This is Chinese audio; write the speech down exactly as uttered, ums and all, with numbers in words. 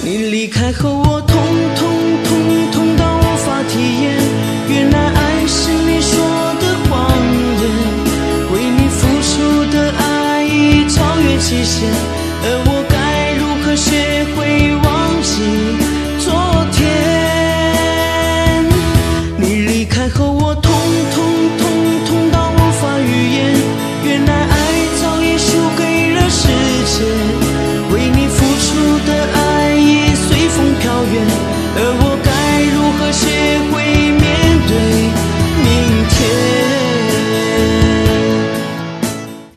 你离开后，我痛痛痛痛到无法体验，原来爱是你说的谎言，为你付出的爱已超越极限，而我该如何学会忘记昨天？你离开后，我痛痛痛痛到无法语言，原来爱早已输给了时间，为你付出的爱已随风飘远，而我